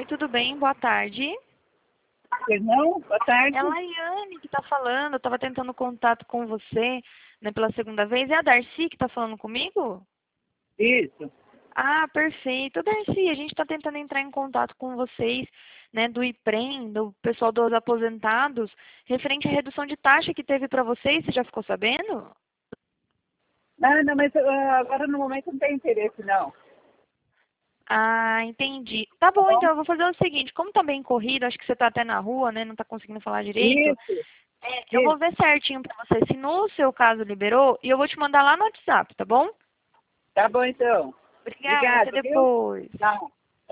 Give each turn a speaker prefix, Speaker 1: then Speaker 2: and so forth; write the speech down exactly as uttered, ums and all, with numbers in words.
Speaker 1: tudo bem? Boa tarde.
Speaker 2: Perdão? Boa tarde.
Speaker 1: É a Laiane que está falando. Eu estava tentando contato com você, né, pela segunda vez. É a Darcy que está falando comigo?
Speaker 2: Isso.
Speaker 1: Ah, perfeito. Darcy, a gente está tentando entrar em contato com vocês, né, do IPREM, do pessoal dos aposentados, referente à redução de taxa que teve para vocês. Você já ficou sabendo?
Speaker 2: Não, não, mas ah, agora no momento não tem interesse, não.
Speaker 1: Ah, entendi. Tá
Speaker 2: Tá
Speaker 1: bom,
Speaker 2: bom?
Speaker 1: então eu vou fazer o seguinte, como tá bem corrido, acho que você tá até na rua, né, não tá conseguindo falar direito,
Speaker 2: Isso,
Speaker 1: é, eu vou
Speaker 2: isso.
Speaker 1: ver certinho pra você se no seu caso liberou e eu vou te mandar lá no WhatsApp, tá bom?
Speaker 2: Tá bom, então.
Speaker 1: Obrigada, até
Speaker 2: Obrigado, viu?
Speaker 1: depois.
Speaker 2: Tchau.